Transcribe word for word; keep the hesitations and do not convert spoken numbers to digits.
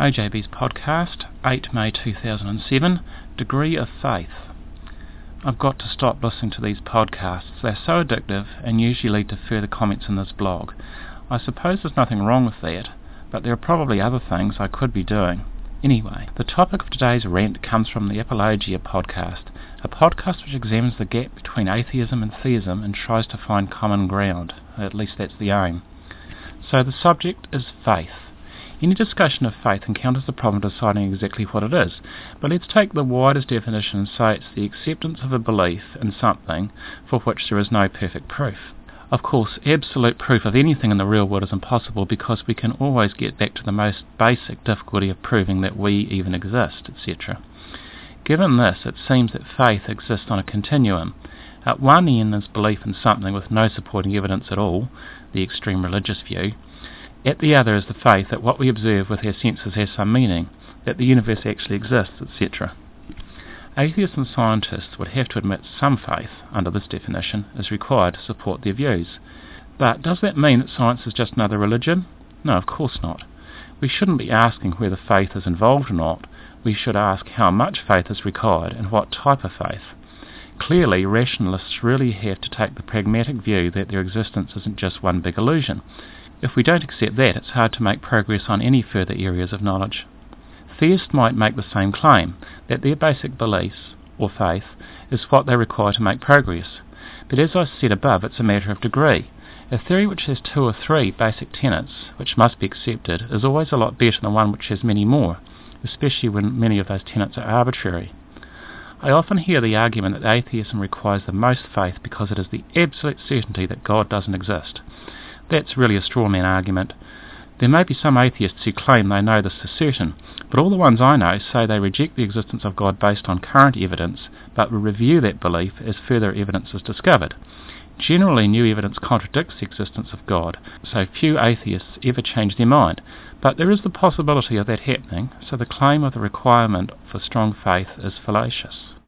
O J B's podcast, eighth of May two thousand seven, Degree of Faith. I've got to stop listening to these podcasts. They're so addictive and usually lead to further comments in this blog. I suppose there's nothing wrong with that, but there are probably other things I could be doing. Anyway, the topic of today's rant comes from the Apologia podcast, a podcast which examines the gap between atheism and theism and tries to find common ground. At least that's the aim. So the subject is faith. Any discussion of faith encounters the problem of deciding exactly what it is, but let's take the widest definition and say it's the acceptance of a belief in something for which there is no perfect proof. Of course, absolute proof of anything in the real world is impossible because we can always get back to the most basic difficulty of proving that we even exist, et cetera. Given this, it seems that faith exists on a continuum. At one end is belief in something with no supporting evidence at all, the extreme religious view. At the other is the faith that what we observe with our senses has some meaning, that the universe actually exists, et cetera. Atheists and scientists would have to admit some faith, under this definition, is required to support their views. But does that mean that science is just another religion? No, of course not. We shouldn't be asking whether faith is involved or not. We should ask how much faith is required and what type of faith. Clearly, rationalists really have to take the pragmatic view that their existence isn't just one big illusion. If we don't accept that, it's hard to make progress on any further areas of knowledge. Theists might make the same claim, that their basic beliefs, or faith, is what they require to make progress. But as I said above, it's a matter of degree. A theory which has two or three basic tenets, which must be accepted, is always a lot better than one which has many more, especially when many of those tenets are arbitrary. I often hear the argument that atheism requires the most faith because it is the absolute certainty that God doesn't exist. That's really a straw man argument. There may be some atheists who claim they know this for certain, but all the ones I know say they reject the existence of God based on current evidence, but will review that belief as further evidence is discovered. Generally, new evidence contradicts the existence of God, so few atheists ever change their mind, but there is the possibility of that happening, so the claim of the requirement for strong faith is fallacious.